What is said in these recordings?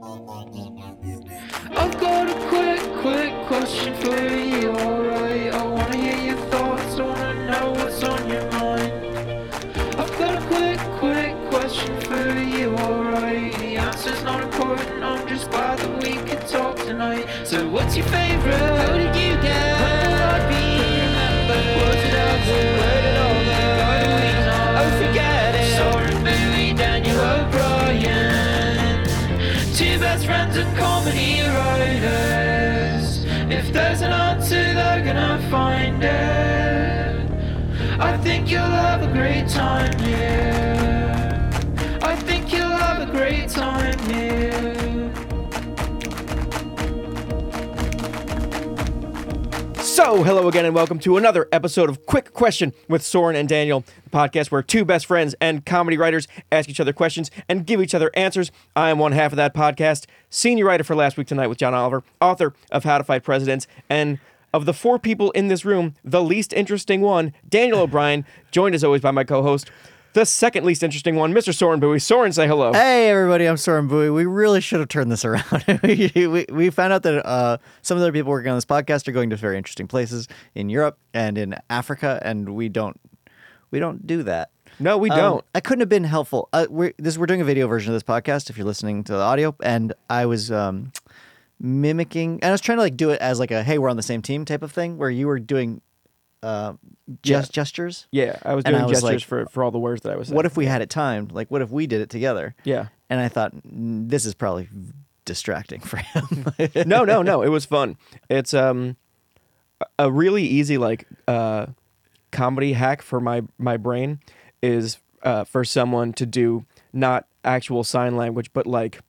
I've got a quick question for you, alright? I wanna hear your thoughts, I wanna know what's on your mind. I've got a quick question for you, alright? The answer's not important, I'm just glad that we could talk tonight. So what's your favourite? How did you get? When will I be remembered? Was it ever? Where did all the How do we know? Oh, forget it. Soren Bowie, Daniel O'Brien, two best friends and comedy writers. If there's an answer, they're gonna find it. I think you'll have a great time here. I think you'll have a great time here. So, hello again and welcome to another episode of Quick Question with Soren and Daniel, the podcast where two best friends and comedy writers ask each other questions and give each other answers. I am one half of that podcast, senior writer for Last Week Tonight with John Oliver, author of How to Fight Presidents, and of the four people in this room, the least interesting one, Daniel O'Brien, joined as always by my co-host, the second least interesting one, Mr. Soren Bowie. Soren, say hello. Hey, everybody, I'm Soren Bowie. We really should have turned this around. we found out that some of the other people working on this podcast are going to very interesting places in Europe and in Africa, and we don't do that. No, we don't. I couldn't have been helpful. We're doing a video version of this podcast if you're listening to the audio, and I was mimicking, and I was trying to do it as a hey, we're on the same team type of thing, where you were doing gestures. Yeah, I was And doing I was gestures for all the words that I was saying. What if we had it timed? What if we did it together? Yeah. And I thought, this is probably distracting for him. No. It was fun. It's a really easy comedy hack for my brain is for someone to do not actual sign language, but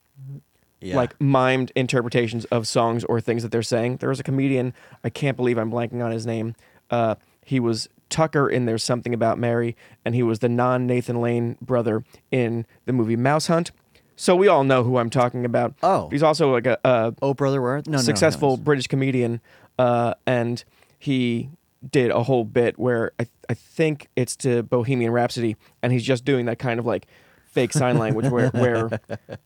mimed interpretations of songs or things that they're saying. There was a comedian, I can't believe I'm blanking on his name. He was Tucker in There's Something About Mary, and he was the non-Nathan Lane brother in the movie Mouse Hunt. So we all know who I'm talking about. Oh. He's also a Oh, Brother, where? No, successful British comedian, and he did a whole bit where I think it's to Bohemian Rhapsody, and he's just doing that kind of fake sign language where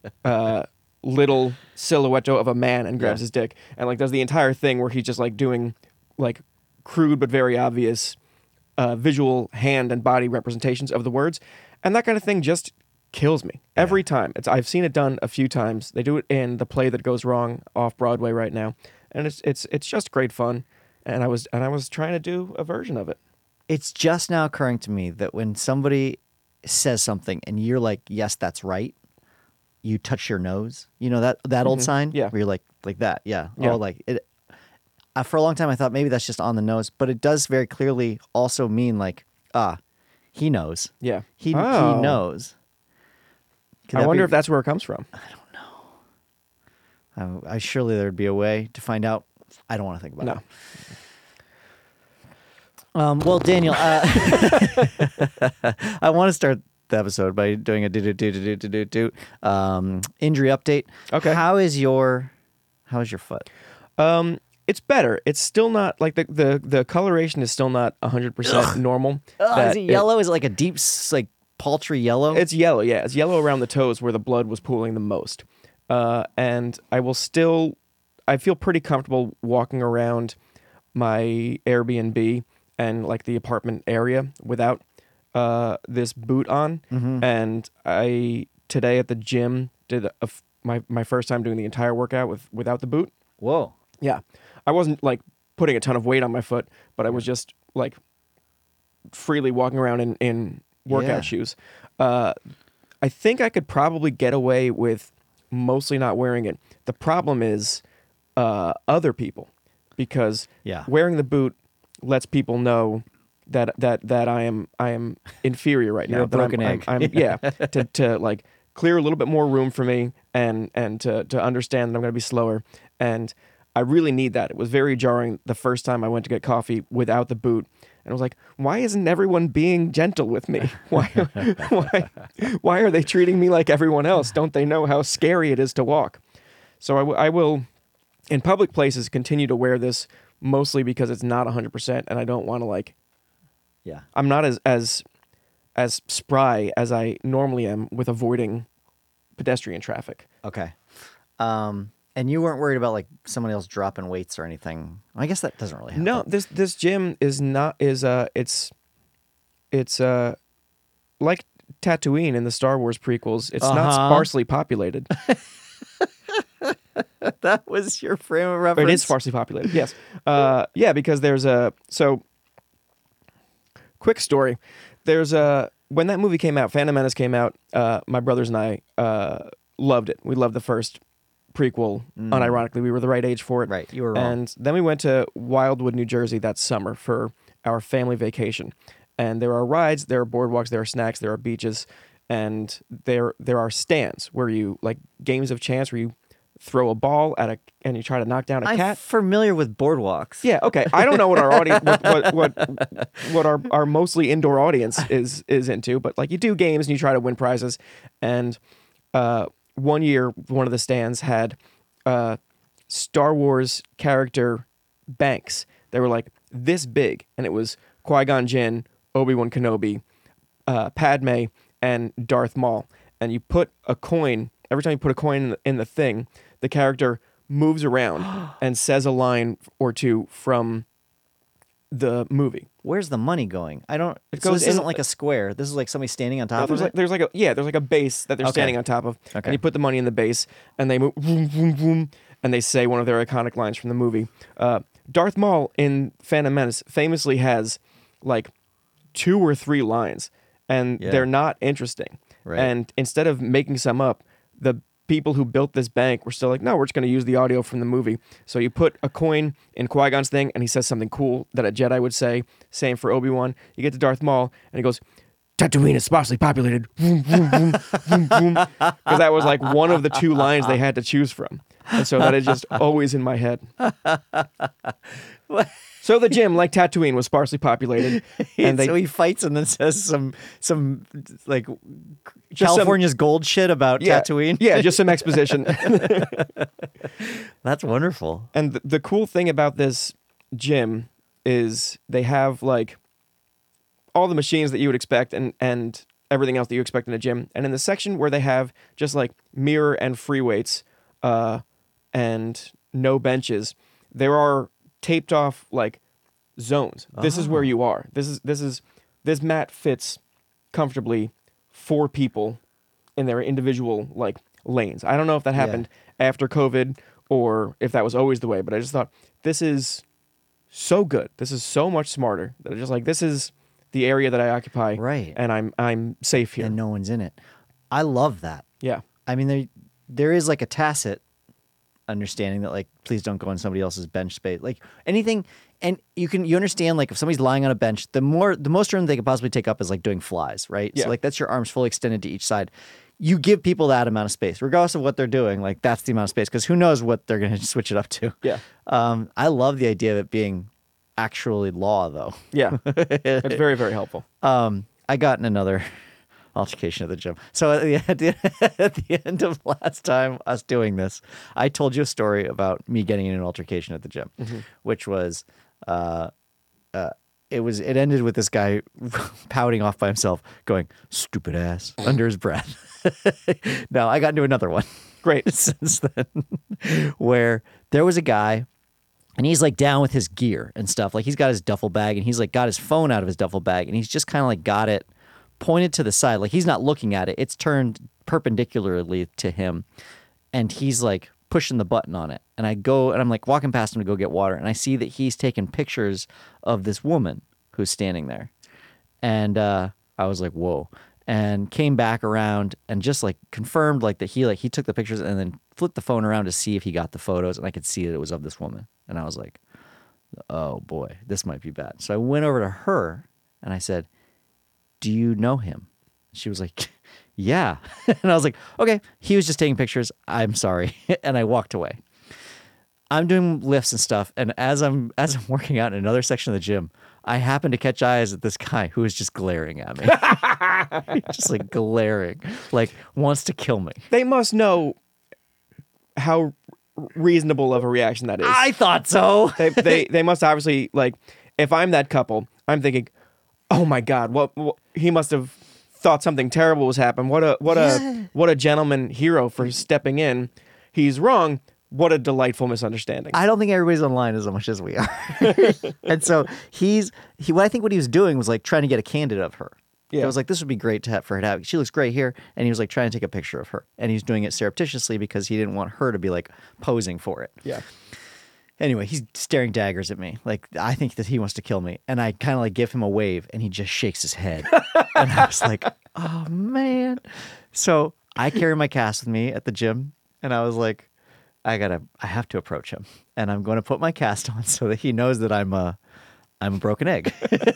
little silhouette of a man and grabs his dick, and does the entire thing where he's just doing crude but very obvious visual hand and body representations of the words, and that kind of thing just kills me every time. I've seen it done a few times. They do it in The Play That Goes Wrong off Broadway right now, and it's just great fun. And I was trying to do a version of it. It's just now occurring to me that when somebody says something and you're like, yes, that's right, you touch your nose. You know that old sign? Yeah. Where you're like that. Yeah. Yeah. Oh, it. For a long time, I thought maybe that's just on the nose, but it does very clearly also mean he knows. Yeah. He knows. I wonder if that's where it comes from. I surely there'd be a way to find out. I don't want to think about it. Well, Daniel, I want to start the episode by doing a injury update. Okay. How's your foot? It's better. It's still not the coloration is still not 100% normal. Is it yellow? Is it a deep paltry yellow? It's yellow. Yeah, it's yellow around the toes where the blood was pooling the most. And I feel pretty comfortable walking around my Airbnb and the apartment area without this boot on. Mm-hmm. And I today at the gym did my first time doing the entire workout without the boot. Whoa. Yeah, I wasn't putting a ton of weight on my foot, but I was just freely walking around in workout shoes. I think I could probably get away with mostly not wearing it. The problem is other people, because wearing the boot lets people know that I am inferior right now. You're a broken egg. To clear a little bit more room for me and to understand that I'm going to be slower, and I really need that. It was very jarring the first time I went to get coffee without the boot. And I was like, why isn't everyone being gentle with me? Why are they treating me like everyone else? Don't they know how scary it is to walk? So I will, in public places, continue to wear this mostly because it's not 100%, and I don't want to I'm not as spry as I normally am with avoiding pedestrian traffic. Okay. And you weren't worried about like somebody else dropping weights or anything. I guess that doesn't really happen. No, this gym is not it's like Tatooine in the Star Wars prequels. It's not sparsely populated. That was your frame of Or reference. it is sparsely populated. Yes. Yeah, because there's quick story. There's when that movie came out, Phantom Menace came out, my brothers and I loved it. We loved the first prequel. Unironically, we were the right age for it. Right, you were wrong. And then we went to Wildwood, New Jersey that summer for our family vacation. And there are rides, there are boardwalks, there are snacks, there are beaches, and there are stands where you like games of chance where you throw a ball at and you try to knock down a I'm cat. familiar with boardwalks. Yeah, okay. I don't know what our audience, what our mostly indoor audience is into, but like you do games and you try to win prizes. And one year, one of the stands had Star Wars character banks. They were like this big, and it was Qui-Gon Jinn, Obi-Wan Kenobi, Padme, and Darth Maul. And you put a coin every time you put a coin in the thing. The character moves around and says a line or two from the movie. Where's the money going? I don't. It So goes this in- isn't like a square. This is like somebody standing on top There's of like it. there's like a base that they're Okay. standing on top of, Okay. and you put the money in the base, and they move, vroom, vroom, vroom, and they say one of their iconic lines from the movie. Darth Maul in Phantom Menace famously has like 2 or 3 lines, and Yeah. they're not interesting. Right. And instead of making some up, the people who built this bank were still like, no, we're just going to use the audio from the movie. So you put a coin in Qui-Gon's thing, and he says something cool that a Jedi would say. Same for Obi-Wan. You get to Darth Maul, and he goes, Tatooine is sparsely populated. Vroom, vroom, vroom, vroom, vroom. Because that was like one of the 2 lines they had to choose from. And so that is just always in my head. So the gym, like Tatooine, was sparsely populated. And So he fights and then says some like Just some- California's gold shit about yeah, Tatooine. Yeah, just some exposition. That's wonderful. And the cool thing about this gym is they have like all the machines that you would expect and everything else that you expect in a gym. And in the section where they have just like mirror and free weights and no benches, there are taped off like zones. This is where you are. This mat fits comfortably 4 people in their individual like lanes. I don't know if that happened after COVID or if that was always the way, but I just thought this is so good. This is so much smarter. That it's just like this is the area that I occupy, Right. And I'm safe here. And no one's in it. I love that. Yeah, I mean, there is like a tacit understanding that like, please don't go on somebody else's bench space, like anything. And you understand like if somebody's lying on a bench, the most room they could possibly take up is like doing flies, right? Yeah. So like that's your arms fully extended to each side. You give people that amount of space, regardless of what they're doing. Like that's the amount of space because who knows what they're going to switch it up to. yeah, I love the idea of it being actually law, though. yeah. It's very, very helpful. I got in another altercation at the gym. So at the end of last time us doing this, I told you a story about me getting in an altercation at the gym, which was it ended with this guy pouting off by himself, going "stupid ass" under his breath. Now I got into another one Great. since then, where there was a guy. And he's like down with his gear and stuff. Like he's got his duffel bag and he's like got his phone out of his duffel bag and he's just kind of like got it pointed to the side. Like he's not looking at it. It's turned perpendicularly to him. And he's like pushing the button on it. And I go and I'm like walking past him to go get water. And I see that he's taking pictures of this woman who's standing there. And I was like, whoa. And came back around and just like confirmed like that he took the pictures and then flipped the phone around to see if he got the photos. And I could see that it was of this woman. And I was like, oh boy, this might be bad. So I went over to her and I said, do you know him? She was like, yeah. And I was like, okay, he was just taking pictures. I'm sorry. And I walked away. I'm doing lifts and stuff. And as I'm working out in another section of the gym, I happened to catch eyes at this guy who was just glaring at me. Just like glaring, like wants to kill me. They must know how reasonable of a reaction that is. I thought so. They must obviously like. If I'm that couple, I'm thinking, oh my God, what he must have thought something terrible was happening. What a gentleman hero for stepping in. he's wrong. What a delightful misunderstanding. I don't think everybody's online as much as we are. And so what I think what he was doing was like trying to get a candid of her. Yeah. It was like, this would be great to have for her to have. She looks great here. And he was like trying to take a picture of her. And he's doing it surreptitiously because he didn't want her to be like posing for it. Yeah. Anyway, he's staring daggers at me. Like, I think that he wants to kill me. And I kind of like give him a wave and he just shakes his head. And I was like, oh man. So I carry my cast with me at the gym. And I was like, I have to approach him, and I'm going to put my cast on so that he knows that I'm a broken egg.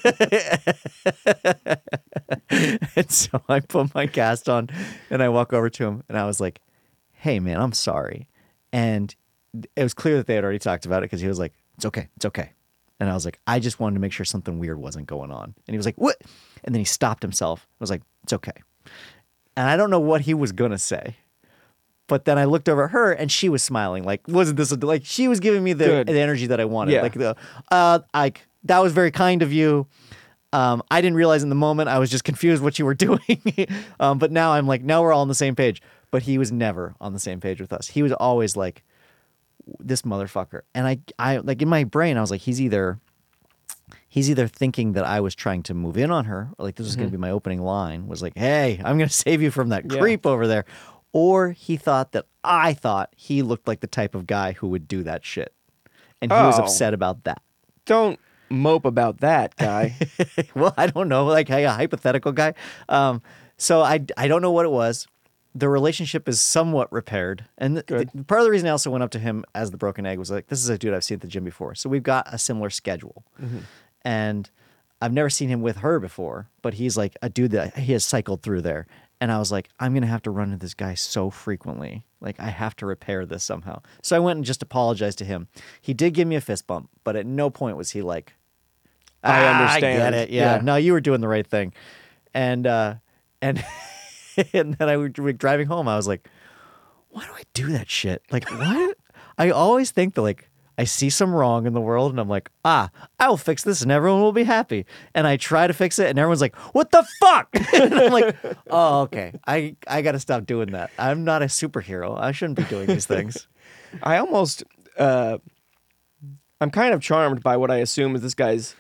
And so I put my cast on, and I walk over to him, and I was like, "Hey, man, I'm sorry." And it was clear that they had already talked about it because he was like, "It's okay, it's okay." And I was like, "I just wanted to make sure something weird wasn't going on." And he was like, "What?" And then he stopped himself. I was like, "It's okay." And I don't know what he was gonna say. But then I looked over at her and she was smiling. Like, wasn't this like she was giving me the energy that I wanted? Yeah. Like that was very kind of you. I didn't realize in the moment. I was just confused what you were doing. But now I'm like, now we're all on the same page. But he was never on the same page with us. He was always like, this motherfucker. And I like in my brain, I was like, he's either thinking that I was trying to move in on her, or like this was going to be my opening line, was like, hey, I'm going to save you from that creep over there. Or he thought that I thought he looked like the type of guy who would do that shit. And he was upset about that. Don't mope about that, guy. Well, I don't know, like a hypothetical guy. So I don't know what it was. The relationship is somewhat repaired. And part of the reason I also went up to him as the broken egg was like, this is a dude I've seen at the gym before. So we've got a similar schedule. Mm-hmm. And I've never seen him with her before, but he's like a dude that he has cycled through there. And I was like, I'm going to have to run into this guy so frequently. Like, I have to repair this somehow. So I went and just apologized to him. He did give me a fist bump, but at no point was he like, I understand. I get it. Yeah. No, you were doing the right thing. And and then I was driving home. I was like, why do I do that shit? Like, what? I always think that, like, I see some wrong in the world and I'm like, I will fix this and everyone will be happy. And I try to fix it and everyone's like, what the fuck? And I'm like, oh, okay. I got to stop doing that. I'm not a superhero. I shouldn't be doing these things. I almost, I'm kind of charmed by what I assume is this guy's,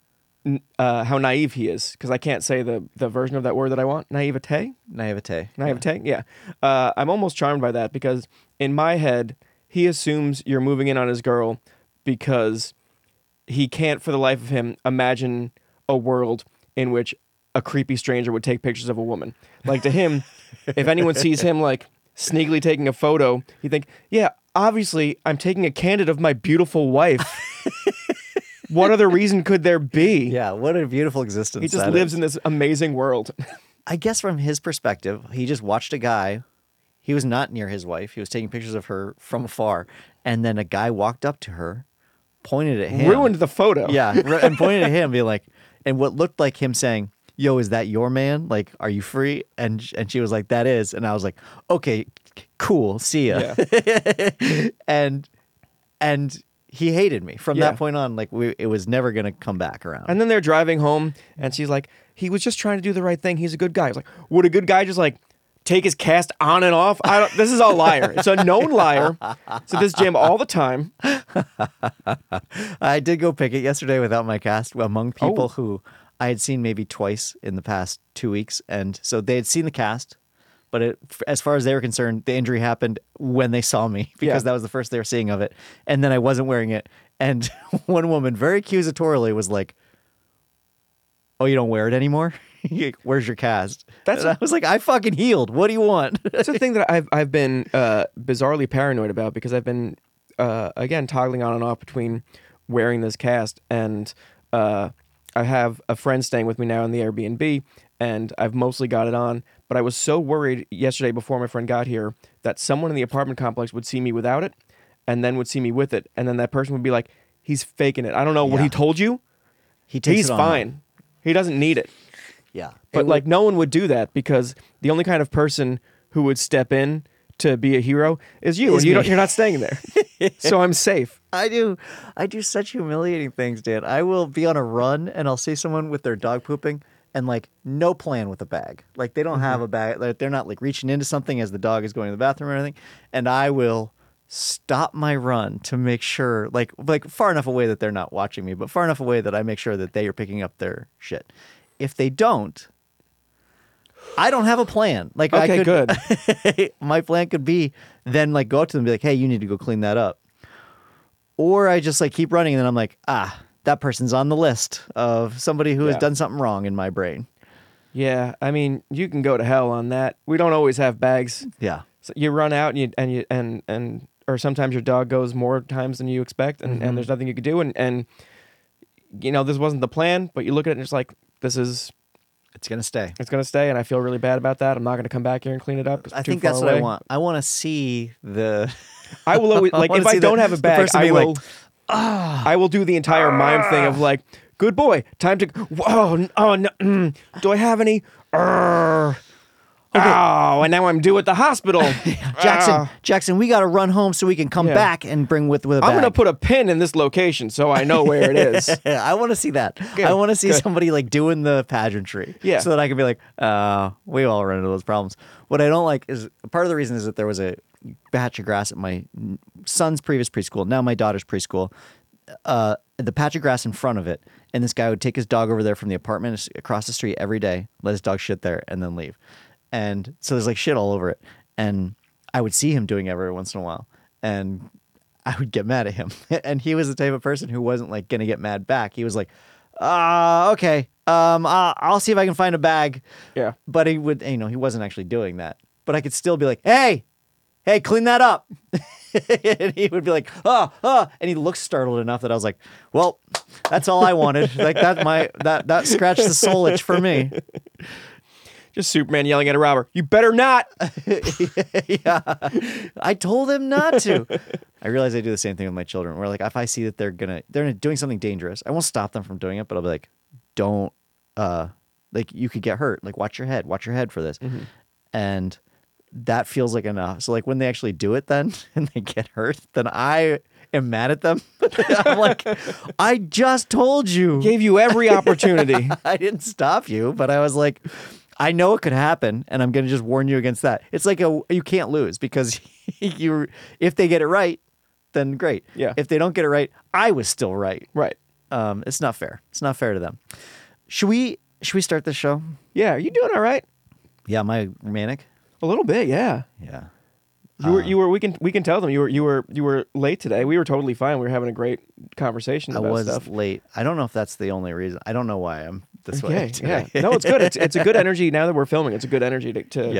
how naive he is. Because I can't say the version of that word that I want. Naivete? Naivete. Naivete, yeah. I'm almost charmed by that because in my head, he assumes you're moving in on his girl because he can't, for the life of him, imagine a world in which a creepy stranger would take pictures of a woman. Like, to him, if anyone sees him, like, sneakily taking a photo, he'd think, yeah, obviously, I'm taking a candid of my beautiful wife. What other reason could there be? Yeah, what a beautiful existence. He just lives in this amazing world. I guess from his perspective, he just watched a guy. He was not near his wife. He was taking pictures of her from afar. And then a guy walked up to her, pointed at him. Ruined the photo. Yeah, and pointed at him, being like, and what looked like him saying, yo, is that your man? Like, are you free? And she was like, that is. And I was like, okay, cool, see ya. Yeah. and he hated me. From that point on, like, it was never going to come back around. And then they're driving home, and she's like, he was just trying to do the right thing. He's a good guy. I was like, would a good guy just, like, take his cast on and off? This is all liar. It's a known liar. It's at this gym all the time. I did go pick it yesterday without my cast among people who I had seen maybe twice in the past 2 weeks. And so they had seen the cast, but as far as they were concerned, the injury happened when they saw me because that was the first they were seeing of it. And then I wasn't wearing it. And one woman very accusatorily was like, oh, you don't wear it anymore? Where's your cast? And I was like, I fucking healed. What do you want? That's the thing that I've been bizarrely paranoid about because I've been again toggling on and off between wearing this cast and I have a friend staying with me now in the Airbnb and I've mostly got it on. But I was so worried yesterday before my friend got here that someone in the apartment complex would see me without it and then would see me with it, and then that person would be like, he's faking it. I don't know what he told you. He's fine. He doesn't need it. Yeah. But like no one would do that because the only kind of person who would step in to be a hero is you. And you're not staying there. So I'm safe. I do such humiliating things, Dan. I will be on a run and I'll see someone with their dog pooping and like no plan with a bag. Like they don't have a bag. Like, they're not like reaching into something as the dog is going to the bathroom or anything. And I will stop my run to make sure, like far enough away that they're not watching me, but far enough away that I make sure that they are picking up their shit. If they don't, I don't have a plan. Like Okay, I could, good. my plan could be then like go up to them and be like, hey, you need to go clean that up. Or I just like keep running and then I'm like, that person's on the list of somebody who has Yeah. done something wrong in my brain. Yeah, I mean, you can go to hell on that. We don't always have bags. Yeah. So you run out and or sometimes your dog goes more times than you expect, and there's nothing you can do. And you know, this wasn't the plan, but you look at it and it's like, It's gonna stay. it's gonna stay, and I feel really bad about that. I'm not gonna come back here and clean it up. It's I too think far that's away. what I want. I want to see the. I will always like wanna if I see don't the- have a the bag, person I being will. like, I will do the entire mime thing of like, good boy, time to. Oh no, do I have any? Oh, and now I'm due at the hospital. Jackson, we got to run home so we can come Yeah. back and bring with a bag. I'm gonna put a pin in this location so I know where it is. I want to see that. Good, I want to see good. somebody like doing the pageantry. Yeah. So that I can be like, we all run into those problems. What I don't like is part of the reason is that there was a patch of grass at my son's previous preschool, now my daughter's preschool. The patch of grass in front of it, and this guy would take his dog over there from the apartment across the street every day, let his dog shit there, and then leave. And so there's like shit all over it. And I would see him doing it every once in a while. And I would get mad at him. And he was the type of person who wasn't like going to get mad back. He was like, okay, I'll see if I can find a bag. Yeah. But he would, he wasn't actually doing that. But I could still be like, hey, clean that up. And he would be like, and he looked startled enough that I was like, well, that's all I wanted. Like that scratched the soul itch for me. Just Superman yelling at a robber. You better not. Yeah. I told him not to. I realize I do the same thing with my children where like if I see that they're doing something dangerous, I won't stop them from doing it, but I'll be like, don't like you could get hurt. Like watch your head for this. And that feels like enough. So like when they actually do it then and they get hurt, then I am mad at them. I'm like, I just told you. Gave you every opportunity. I didn't stop you, but I was like, I know it could happen, and I'm going to just warn you against that. It's like you can't lose because if they get it right, then great. Yeah. If they don't get it right, I was still right. Right. It's not fair. It's not fair to them. Should we start this show? Yeah. Are you doing all right? Yeah, am I manic? A little bit. Yeah. Yeah. You were. We can tell them you were late today. We were totally fine. We were having a great conversation I about was stuff. late. I don't know if that's the only reason. I don't know why I'm this way Okay. Yeah. today. No, it's good. It's a good energy now that we're filming. It's a good energy to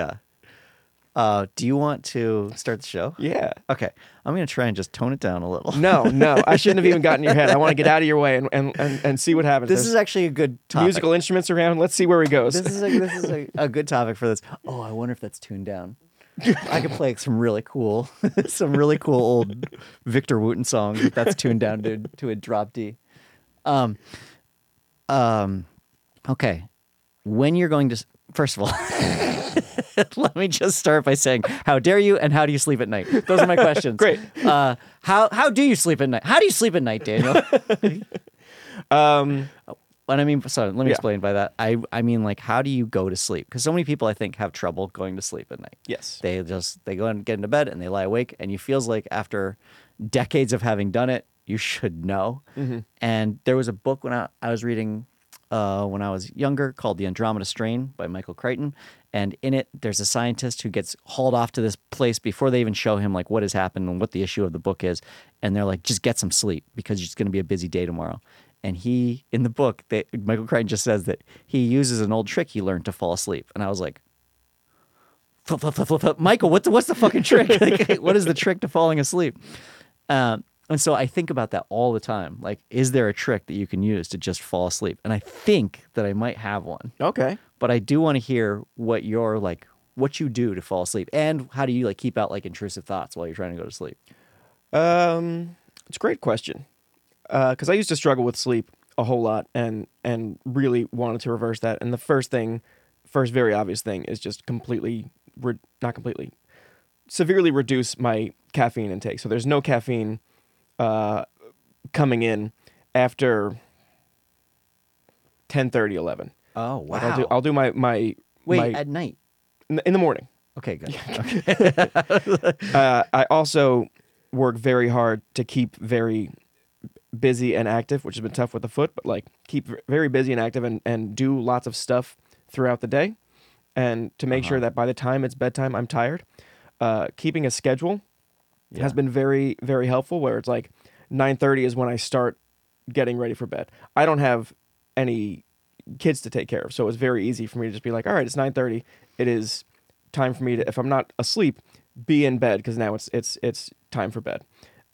Yeah. Do you want to start the show? Yeah. Okay. I'm going to try and just tone it down a little. No. I shouldn't have even gotten in your head. I want to get out of your way and see what happens. This There's is actually a good topic. musical instruments around. Let's see where he goes. This is a good topic for this. Oh, I wonder if that's tuned down. I could play some really cool old Victor Wooten songs if that's tuned down to a drop D. Okay. When you're going to, first of all, let me just start by saying, how dare you and how do you sleep at night? Those are my questions. Great. How do you sleep at night? How do you sleep at night, Daniel? What I mean, sorry, let me Yeah. explain by that. I mean, like, how do you go to sleep? Because so many people, I think, have trouble going to sleep at night. Yes. They go and get into bed and they lie awake, and you feels like after decades of having done it, you should know. And there was a book when I was reading when I was younger called The Andromeda Strain by Michael Crichton, and in it, there's a scientist who gets hauled off to this place before they even show him like what has happened and what the issue of the book is, and they're like, just get some sleep because it's going to be a busy day tomorrow. And in the book, Michael Crichton just says that he uses an old trick he learned to fall asleep. And I was like, flip. Michael, what's the fucking trick? Like, what is the trick to falling asleep? And so I think about that all the time. Like, is there a trick that you can use to just fall asleep? And I think that I might have one. Okay. But I do want to hear what you do to fall asleep. And how do you like keep out like intrusive thoughts while you're trying to go to sleep? It's a great question. Because I used to struggle with sleep a whole lot and really wanted to reverse that. And the first very obvious thing is just severely reduce my caffeine intake. So there's no caffeine coming in after 10:30, 11. Oh wow. Like I'll do my Wait, at night. in the morning. Okay, good. I also work very hard to keep very busy and active, which has been tough with the foot, but like keep very busy and active and do lots of stuff throughout the day. And to make sure that by the time it's bedtime, I'm tired. Keeping a schedule has been very, very helpful, where it's like 9:30 is when I start getting ready for bed. I don't have any kids to take care of, so it's very easy for me to just be like, all right, it's 9:30. It is time for me to, if I'm not asleep, be in bed, because now it's time for bed.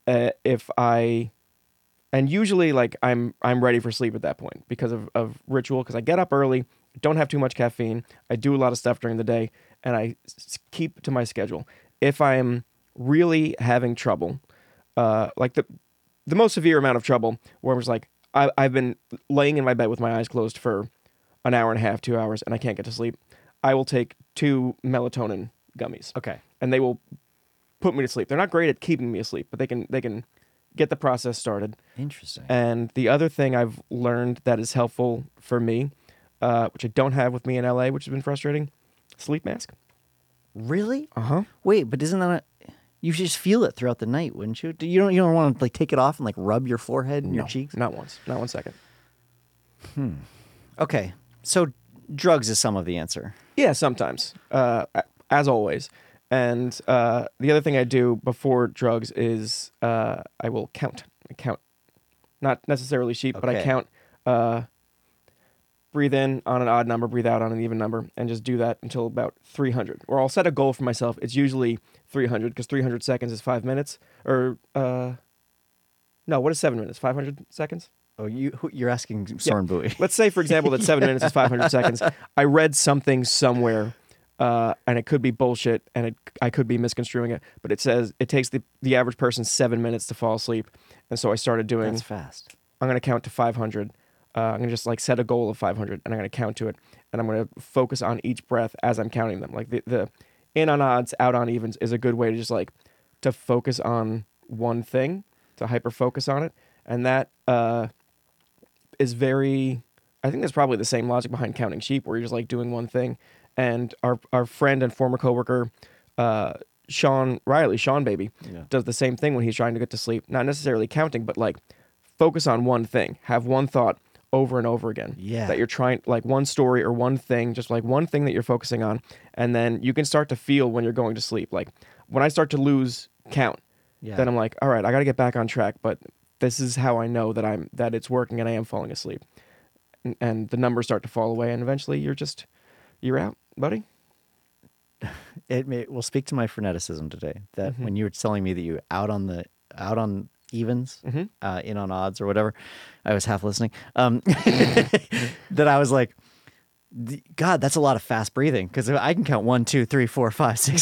And usually like I'm ready for sleep at that point because of ritual, because I get up early, don't have too much caffeine, I do a lot of stuff during the day, and I keep to my schedule. If I'm really having trouble, like the most severe amount of trouble, where I'm just like, I've been laying in my bed with my eyes closed for an hour and a half, 2 hours, and I can't get to sleep, I will take 2 melatonin gummies. Okay. And they will put me to sleep. They're not great at keeping me asleep, but they can get the process started. Interesting. And the other thing I've learned that is helpful for me, which I don't have with me in LA, which has been frustrating, sleep mask. Really? Uh-huh. Wait, but isn't that you should just feel it throughout the night, wouldn't you? You don't want to like take it off and like rub your forehead and your cheeks? Not once. Not 1 second. Okay. So drugs is some of the answer. Yeah, sometimes. As always. And the other thing I do before drugs is I will count. I count. Not necessarily sheep, but I Okay. count. Breathe in on an odd number, breathe out on an even number, and just do that until about 300. Or I'll set a goal for myself. It's usually 300, because 300 seconds is 5 minutes. Or, no, what is 7 minutes? 500 seconds? Oh, you're asking Soren Bowie. Let's say, for example, that 7 minutes is 500 seconds. I read something somewhere, and it could be bullshit, and I could be misconstruing it, but it says it takes the average person 7 minutes to fall asleep. And so I started doing, That's fast. I'm going to count to 500. I'm going to just like set a goal of 500, and I'm going to count to it, and I'm going to focus on each breath as I'm counting them. Like the in on odds, out on evens is a good way to just like to focus on one thing, to hyper focus on it. And that is very, I think that's probably the same logic behind counting sheep, where you're just like doing one thing. And our friend and former coworker, Sean Riley, Sean Baby, does the same thing when he's trying to get to sleep. Not necessarily counting, but like focus on one thing, have one thought over and over again. Yeah. That you're trying, like one story or one thing, just like one thing that you're focusing on. And then you can start to feel when you're going to sleep. Like when I start to lose count, then I'm like, all right, I got to get back on track. But this is how I know that it's working and I am falling asleep. And the numbers start to fall away, and eventually you're out, buddy. It will speak to my freneticism today. That when you were telling me that you out on evens, in on odds or whatever, I was half listening. That I was like, God, that's a lot of fast breathing, because I can count 1, 2, 3, 4, 5, 6.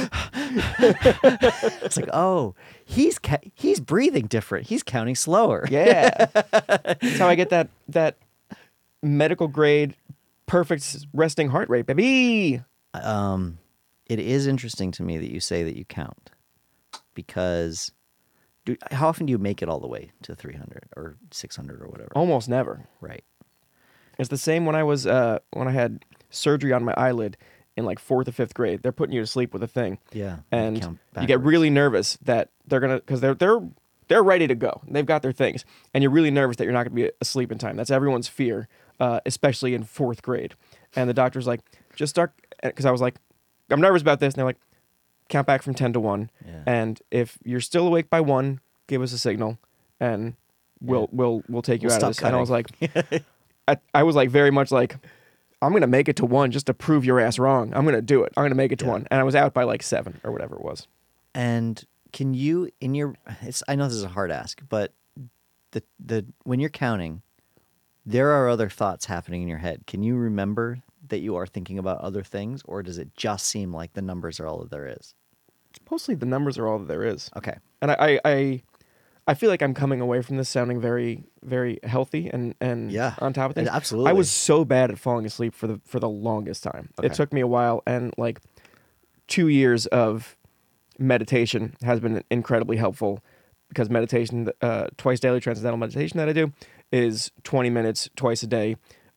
It's like, oh, he's breathing different. He's counting slower. Yeah. That's how I get that medical grade perfect resting heart rate, baby. It is interesting to me that you say that you count, because how often do you make it all the way to 300 or 600 or whatever? Almost never. Right. It's the same when I was when I had surgery on my eyelid in like 4th or 5th grade. They're putting you to sleep with a thing. Yeah. And count you get backwards. really nervous that they're gonna, because they're ready to go. They've got their things, and you're really nervous that you're not gonna be asleep in time. That's everyone's fear, especially in 4th grade. And the doctor's like, just start, because I was like, I'm nervous about this, and they're like, count back from 10 to 1, and if you're still awake by 1, give us a signal, and we'll take you We'll out of stop this. And I cutting. was like, I was like very much like, I'm gonna make it to 1 just to prove your ass wrong. I'm gonna do it. I'm gonna make it to 1, and I was out by like 7 or whatever it was. And can you, I know this is a hard ask, but the when you're counting, there are other thoughts happening in your head. Can you remember that you are thinking about other things, or does it just seem like the numbers are all that there is? Mostly the numbers are all that there is. Okay. And I feel like I'm coming away from this sounding very, very healthy and on top of things. Absolutely. I was so bad at falling asleep for the longest time. Okay. It took me a while, and like 2 years of meditation has been incredibly helpful, because meditation, twice daily transcendental meditation that I do, is 20 minutes twice a day,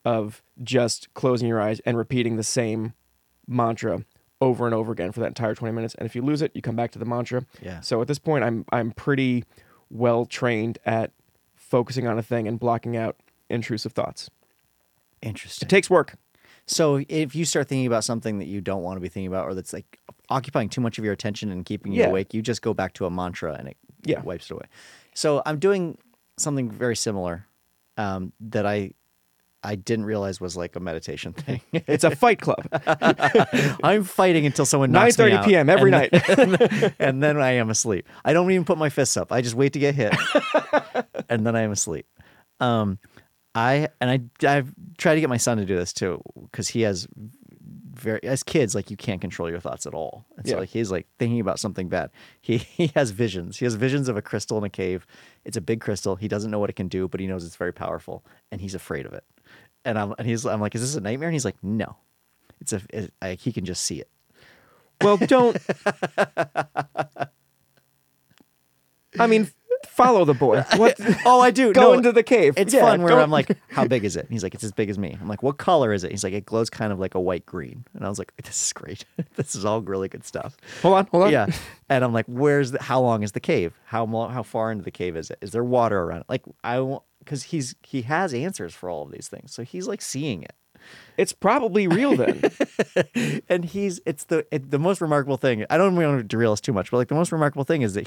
of just closing your eyes and repeating the same mantra over and over again for that entire 20 minutes. And if you lose it, you come back to the mantra. Yeah. So at this point, I'm pretty well trained at focusing on a thing and blocking out intrusive thoughts. Interesting. It takes work. So if you start thinking about something that you don't want to be thinking about, or that's like occupying too much of your attention and keeping you Yeah. awake, you just go back to a mantra and it Yeah. wipes it away. So I'm doing something very similar that I didn't realize was like a meditation thing. It's a fight club. I'm fighting until someone knocks me 9:30 out, p.m. every and night. and then I am asleep. I don't even put my fists up. I just wait to get hit, and then I am asleep. I've tried to get my son to do this too, because he has as kids, like, you can't control your thoughts at all. And so Yeah. like he's like thinking about something bad. He has visions. He has visions of a crystal in a cave. It's a big crystal. He doesn't know what it can do, but he knows it's very powerful, and he's afraid of it. And I'm like, is this a nightmare? And he's like, no, he can just see it. Well, don't. I mean, follow the boy. What? Oh, I do. Go No, into the cave. It's Yeah, fun where don't- I'm like, how big is it? And he's like, it's as big as me. I'm like, what color is it? He's like, it glows kind of like a white green. And I was like, this is great. This is all really good stuff. Hold on. Yeah. And I'm like, how long is the cave? How far into the cave is it? Is there water around it? Like, because he has answers for all of these things. So he's like seeing it. It's probably real then. And it's the most remarkable thing. I don't want to derail us too much, but like the most remarkable thing is that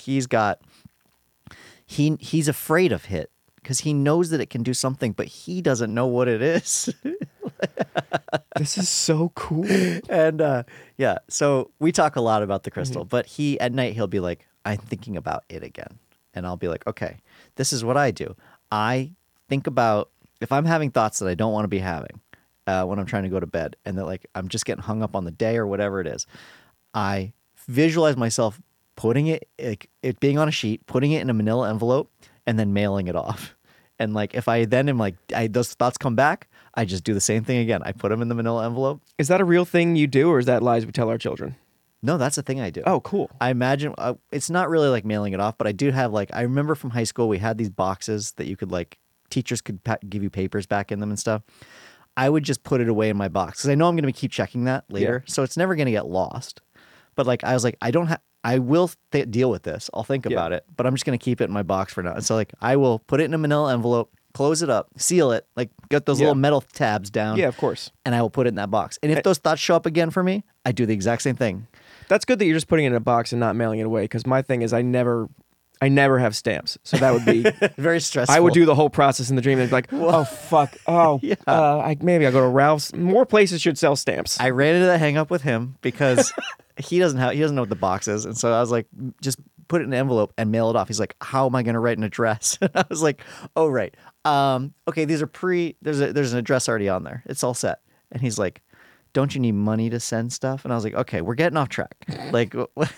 he's afraid of HIT because he knows that it can do something, but he doesn't know what it is. This is so cool. And yeah, so we talk a lot about the crystal, but at night he'll be like, I'm thinking about it again. And I'll be like, okay, this is what I do. I think about if I'm having thoughts that I don't want to be having when I'm trying to go to bed, and that like I'm just getting hung up on the day or whatever it is, I visualize myself putting it being on a sheet, putting it in a manila envelope, and then mailing it off. And like if I then am like those thoughts come back, I just do the same thing again. I put them in the manila envelope. Is that a real thing you do, or is that lies we tell our children? No, that's the thing I do. Oh, cool. I imagine it's not really like mailing it off, but I do have I remember from high school we had these boxes that you could teachers could give you papers back in them and stuff. I would just put it away in my box because I know I'm going to keep checking that later, so it's never going to get lost. But like I was like, I will deal with this. I'll think about it, but I'm just going to keep it in my box for now. And so like I will put it in a manila envelope, close it up, seal it, like get those little metal tabs down. Yeah, of course. And I will put it in that box. And if those thoughts show up again for me, I do the exact same thing. That's good that you're just putting it in a box and not mailing it away, because my thing is I never have stamps. So that would be Very stressful. I would do the whole process in the dream and be like, oh fuck. Oh maybe I go to Ralph's. More places should sell stamps. I ran into that hang up with him because he doesn't know what the box is. And so I was like, just put it in an envelope and mail it off. He's like, how am I going to write an address? And I was like, oh, right. Okay, these are there's an address already on there. It's all set. And he's like, don't you need money to send stuff? And I was like, okay, we're getting off track. Like,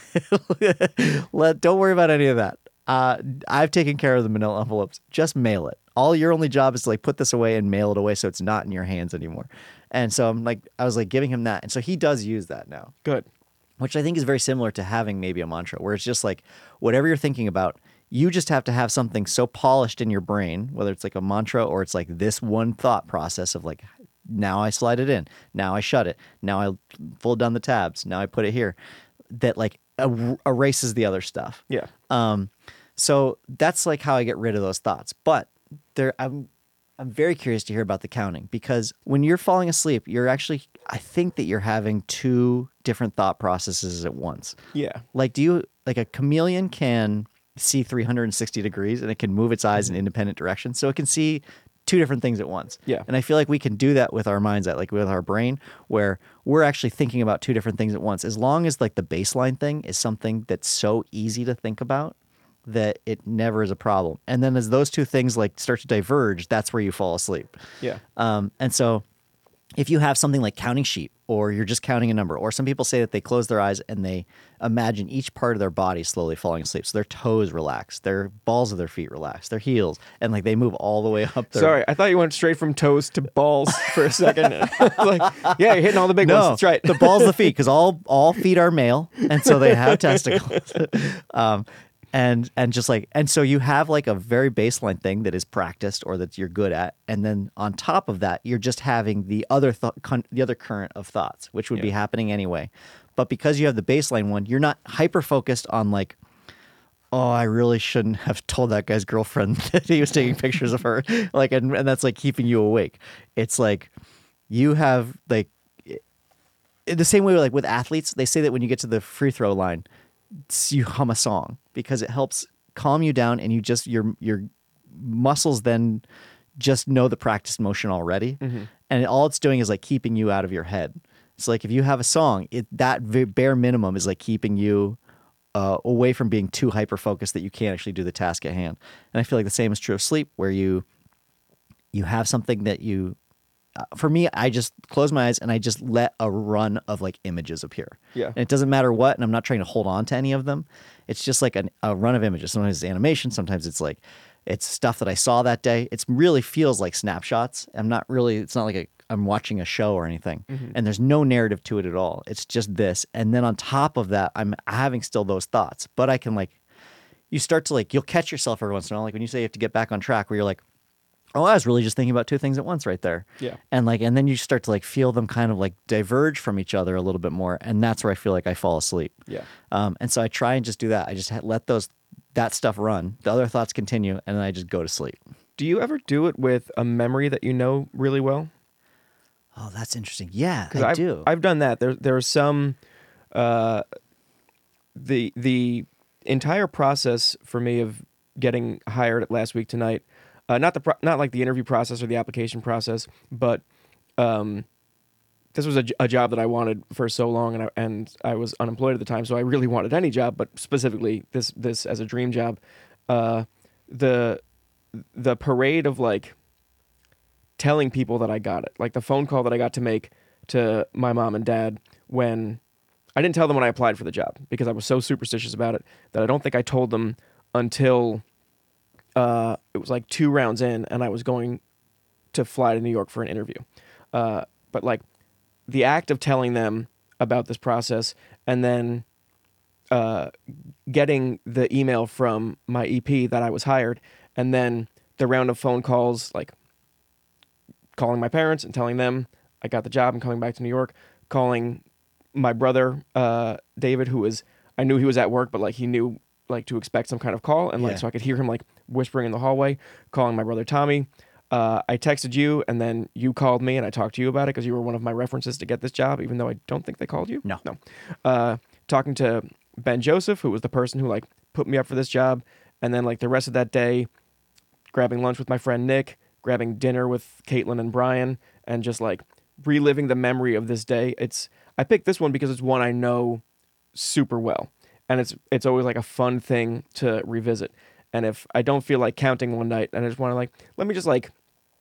don't worry about any of that. I've taken care of the manila envelopes. Just mail it. Your only job is to like put this away and mail it away so it's not in your hands anymore. And so I was like giving him that. And so he does use that now. Good. Which I think is very similar to having maybe a mantra where it's just like whatever you're thinking about, you just have to have something so polished in your brain, whether it's like a mantra or it's like this one thought process of like, now I slide it in, now I shut it, now I fold down the tabs, now I put it here, that like erases the other stuff. Yeah. So that's like how I get rid of those thoughts. But I'm very curious to hear about the counting, because when you're falling asleep, I think that you're having two different thought processes at once. Yeah. Like, a chameleon can see 360 degrees and it can move its eyes in independent directions. So it can see two different things at once. Yeah. And I feel like we can do that with our minds, with our brain, where we're actually thinking about two different things at once. As long as like the baseline thing is something that's so easy to think about that it never is a problem. And then as those two things like start to diverge, that's where you fall asleep. Yeah. And so if you have something like counting sheep, or you're just counting a number, or some people say that they close their eyes and they imagine each part of their body slowly falling asleep. So their toes relax, their balls of their feet relax, their heels, and like they move all the way up their... Sorry, I thought you went straight from toes to balls for a second. Like, yeah, you're hitting all the big ones. That's right. The balls of the feet, because all feet are male, and so they have testicles. and just like, and so you have like a very baseline thing that is practiced or that you're good at, and then on top of that you're just having the other the other current of thoughts, which would be happening anyway. But because you have the baseline one, you're not hyper focused on like, oh, I really shouldn't have told that guy's girlfriend that he was taking pictures of her, like, and that's like keeping you awake. It's like you have like, in the same way like with athletes, they say that when you get to the free throw line, you hum a song because it helps calm you down, and you just your muscles then just know the practice motion already, and all it's doing is like keeping you out of your head. It's like if you have a song, that bare minimum is like keeping you away from being too hyper focused that you can't actually do the task at hand. And I feel like the same is true of sleep, where you have something that you. For me, I just close my eyes and I just let a run of like images appear. Yeah. And it doesn't matter what, and I'm not trying to hold on to any of them. It's just like a run of images. Sometimes it's animation, sometimes it's like it's stuff that I saw that day. It really feels like snapshots. It's not like I'm watching a show or anything. And there's no narrative to it at all. It's just this. And then on top of that, I'm having still those thoughts. But I can like, you start to like, you'll catch yourself every once in a while. Like when you say you have to get back on track, where you're like, oh, I was really just thinking about two things at once right there. Yeah. And then you start to like feel them kind of like diverge from each other a little bit more. And that's where I feel like I fall asleep. Yeah. And so I try and just do that. I just let that stuff run. The other thoughts continue, and then I just go to sleep. Do you ever do it with a memory that you know really well? Oh, that's interesting. Yeah, I do. I've done that. There are some, the entire process for me of getting hired at Last Week Tonight, not like the interview process or the application process, but this was a job that I wanted for so long, and I was unemployed at the time, so I really wanted any job, but specifically this as a dream job. The parade of like telling people that I got it, like the phone call that I got to make to my mom and dad when I didn't tell them when I applied for the job because I was so superstitious about it that I don't think I told them until it was like 2 rounds in and I was going to fly to New York for an interview. But like the act of telling them about this process and then getting the email from my EP that I was hired, and then the round of phone calls, like calling my parents and telling them I got the job and coming back to New York, calling my brother, David, I knew he was at work, but like he knew like to expect some kind of call, and like so I could hear him like whispering in the hallway, calling my brother Tommy. I texted you, and then you called me, and I talked to you about it because you were one of my references to get this job, even though I don't think they called you. No. Talking to Ben Joseph, who was the person who like put me up for this job, and then like the rest of that day, grabbing lunch with my friend Nick, grabbing dinner with Caitlin and Brian, and just like reliving the memory of this day. I picked this one because it's one I know super well, and it's always like a fun thing to revisit. And if I don't feel like counting one night, and I just want to like, let me just like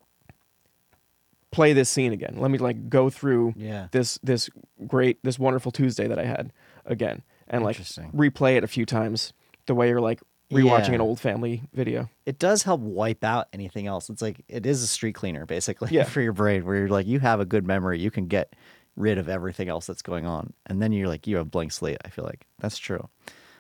play this scene again. Let me like go through this wonderful Tuesday that I had again, and like replay it a few times the way you're like rewatching an old family video. It does help wipe out anything else. It's like it is a street cleaner basically for your brain, where you're like, you have a good memory, you can get rid of everything else that's going on, and then you're like, you have a blank slate. I feel like that's true.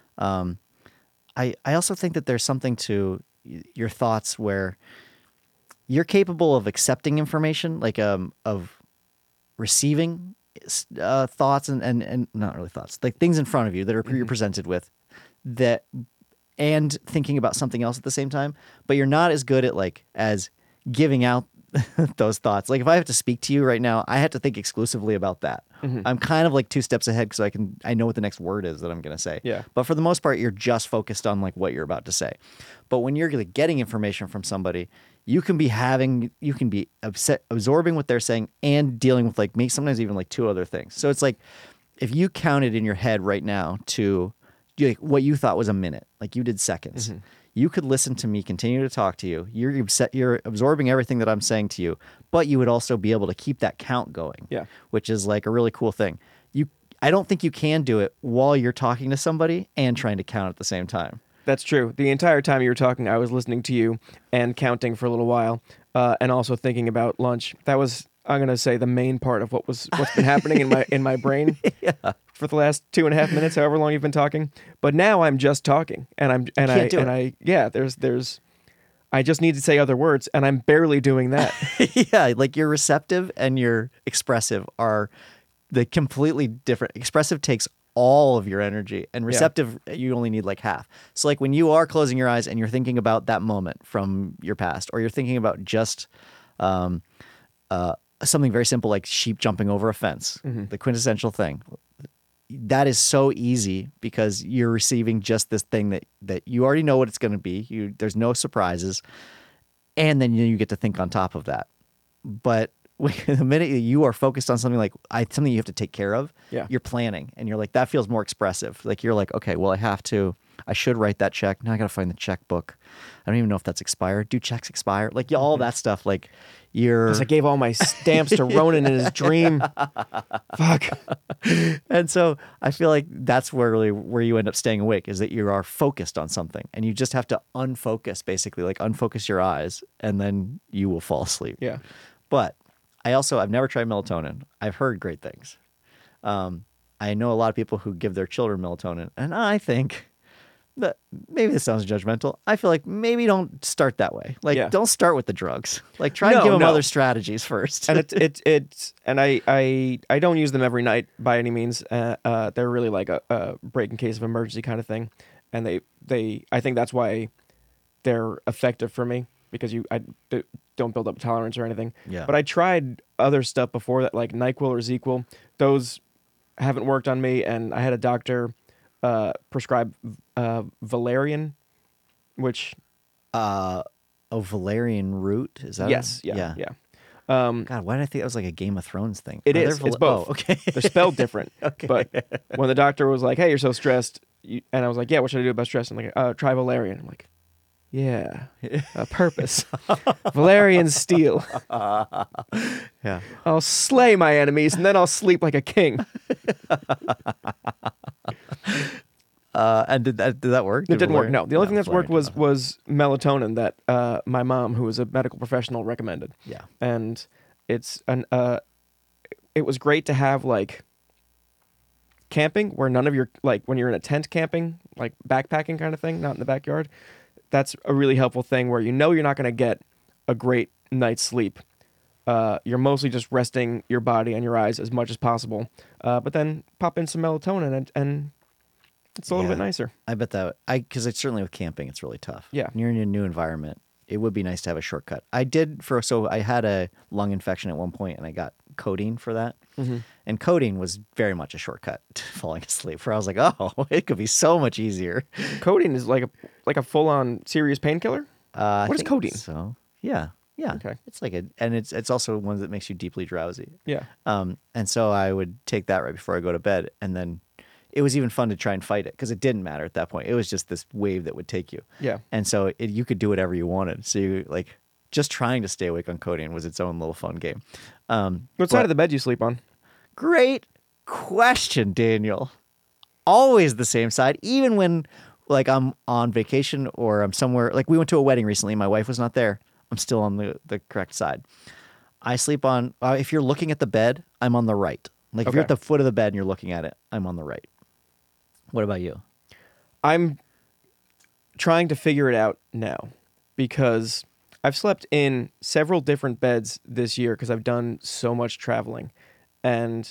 I also think that there's something to your thoughts where you're capable of accepting information, like of receiving thoughts and not really thoughts, like things in front of you that are you're presented with, that, and thinking about something else at the same time. But you're not as good at like as giving out those thoughts. Like if I have to speak to you right now, I have to think exclusively about that. I'm kind of like 2 steps ahead because I know what the next word is that I'm going to say. Yeah. But for the most part, you're just focused on like what you're about to say. But when you're like getting information from somebody, you can be absorbing what they're saying and dealing with like maybe sometimes even like 2 other things. So it's like if you counted in your head right now to like what you thought was a minute, like you did seconds. You could listen to me continue to talk to you. You're absorbing everything that I'm saying to you, but you would also be able to keep that count going. Yeah. Which is like a really cool thing. I don't think you can do it while you're talking to somebody and trying to count at the same time. That's true. The entire time you were talking, I was listening to you and counting for a little while, and also thinking about lunch. That was I'm gonna say the main part of what's been happening in my brain for the last 2.5 minutes, however long you've been talking. But now I'm just talking, and there's I just need to say other words, and I'm barely doing that. Yeah, like your receptive and your expressive are the completely different. Expressive takes all of your energy, and receptive you only need like half. So like when you are closing your eyes and you're thinking about that moment from your past, or you're thinking about just something very simple like sheep jumping over a fence, the quintessential thing. That is so easy because you're receiving just this thing that you already know what it's going to be. There's no surprises, and then you get to think on top of that. But the minute you are focused on something like something you have to take care of, you're planning, and you're like, that feels more expressive. Like you're like, okay, well, I should write that check. Now I got to find the checkbook. I don't even know if that's expired. Do checks expire? Like all that stuff. Like I gave all my stamps to Ronan in his dream. Fuck. And so I feel like that's where you end up staying awake, is that you are focused on something, and you just have to unfocus, basically, like unfocus your eyes, and then you will fall asleep. Yeah. But I've never tried melatonin. I've heard great things. I know a lot of people who give their children melatonin, and I think that maybe this sounds judgmental. I feel like maybe don't start that way. Like don't start with the drugs. Like try and give them other strategies first. And I don't use them every night by any means. They're really like a break in case of emergency kind of thing, and I think that's why they're effective for me, because I don't build up tolerance or anything. Yeah. But I tried other stuff before that, like NyQuil or ZzzQuil. Those haven't worked on me, and I had a doctor prescribe valerian, which valerian root, is that yes, yeah. God, why did I think that was like a Game of Thrones thing? It is. It's both. Oh, okay. They're spelled different. Okay. But when the doctor was like, "Hey, you're so stressed," and I was like, "Yeah, what should I do about stress?" I'm like, "Try valerian." I'm like, "Yeah, purpose. Valerian steel. Yeah. I'll slay my enemies, and then I'll sleep like a king." And did that work? It didn't work. No, the only thing that's worked was melatonin that my mom, who was a medical professional, recommended. Yeah. And it was great to have like camping where none of your, like when you're in a tent camping, like backpacking kind of thing, not in the backyard. That's a really helpful thing where you know you're not going to get a great night's sleep. You're mostly just resting your body and your eyes as much as possible. But then pop in some melatonin and it's a little bit nicer. I bet because it's certainly with camping, it's really tough. Yeah. When you're in a new environment, it would be nice to have a shortcut. I had a lung infection at one point, and I got codeine for that. Mm-hmm. And codeine was very much a shortcut to falling asleep, where I was like, oh, it could be so much easier. Codeine is like a full-on serious painkiller? What is codeine? So, yeah. Okay. It's like it's also one that makes you deeply drowsy. Yeah. And so I would take that right before I go to bed, and then it was even fun to try and fight it because it didn't matter at that point. It was just this wave that would take you. Yeah. And so you could do whatever you wanted. So you like just trying to stay awake on codeine was its own little fun game. What side of the bed do you sleep on? Great question, Daniel. Always the same side, even when like I'm on vacation or I'm somewhere. Like we went to a wedding recently. My wife was not there. I'm still on the correct side. I sleep on. If you're looking at the bed, I'm on the right. Like if you're at the foot of the bed and you're looking at it, I'm on the right. What about you? I'm trying to figure it out now because I've slept in several different beds this year because I've done so much traveling. And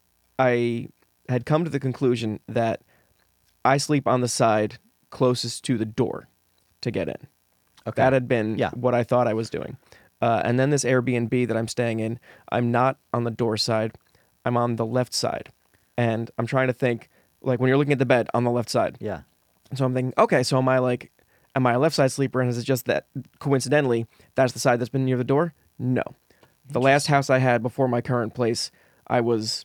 I had come to the conclusion that I sleep on the side closest to the door to get in. Okay. That had been what I thought I was doing. And then this Airbnb that I'm staying in, I'm not on the door side. I'm on the left side. And I'm trying to think, like when you're looking at the bed on the left side. Yeah. So I'm thinking, okay, so am I a left side sleeper? And is it just that coincidentally, that's the side that's been near the door? No. The last house I had before my current place, I was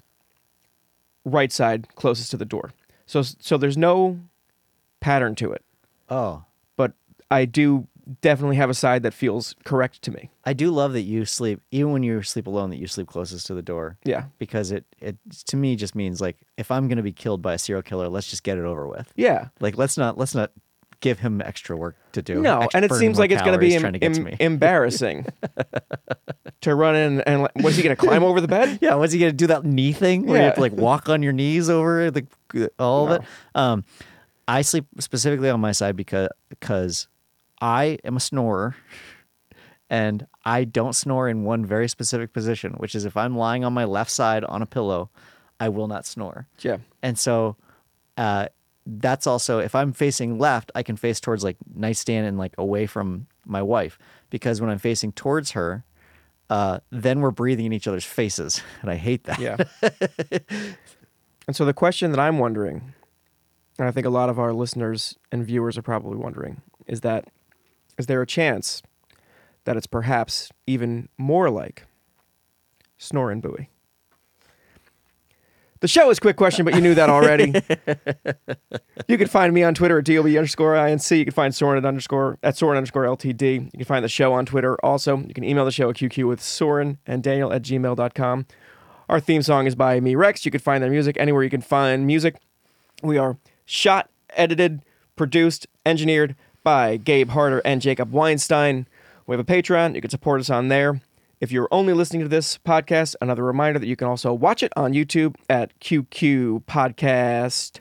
right side closest to the door. So there's no pattern to it. Oh. But I do definitely have a side that feels correct to me. I do love that you sleep, even when you sleep alone, that you sleep closest to the door. Yeah. Because it to me just means like, if I'm going to be killed by a serial killer, let's just get it over with. Yeah. Like, let's not give him extra work to do. No, and it seems like it's going to be embarrassing. to run in and like, was he going to climb over the bed? Yeah, what's he gonna do, that knee thing where you have to Yeah. like walk on your knees over all of it? I sleep specifically on my side because I am a snorer, and I don't snore in one very specific position, which is if I'm lying on my left side on a pillow, I will not snore. Yeah. And so that's also, if I'm facing left, I can face towards like nightstand and like away from my wife, because when I'm facing towards her, then we're breathing in each other's faces, and I hate that. Yeah. And so the question that I'm wondering, and I think a lot of our listeners and viewers are probably wondering, is there a chance that it's perhaps even more like Snorin' Buoy? The show is Quick Question, but you knew that already. You can find me on Twitter at DOB_INC. You can find Soren at Soren_LTD. You can find the show on Twitter also. You can email the show at QQ with Soren and Daniel at gmail.com. Our theme song is by me, Rex. You can find their music anywhere you can find music. We are shot, edited, produced, engineered by Gabe Harder and Jacob Weinstein. We have a Patreon. You can support us on there. If you're only listening to this podcast, another reminder that you can also watch it on YouTube at QQ Podcast.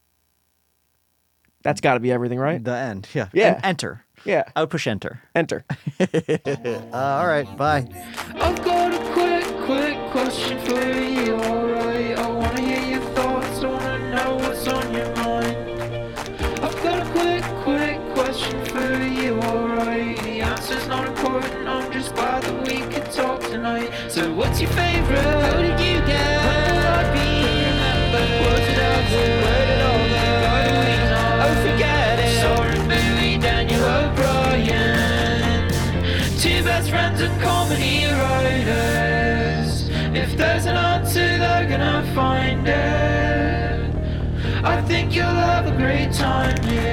That's got to be everything, right? The end. Yeah. Yeah. And enter. Yeah. I would push enter. Enter. All right. Bye. I've got a quick question for you, alright? I wanna hear your thoughts, I wanna know what's on your mind. I've got a quick question for you, alright? The answer's not important, I'm just glad that we could talk tonight. So what's your favorite? How did you get? When will I be remembered? Was it us? Where did all go? Why do we know? Oh, forget it. Soren Buoy, Daniel O'Brien, two best friends and comedy writers. If there's an answer, they're gonna find it. I think you'll have a great time here.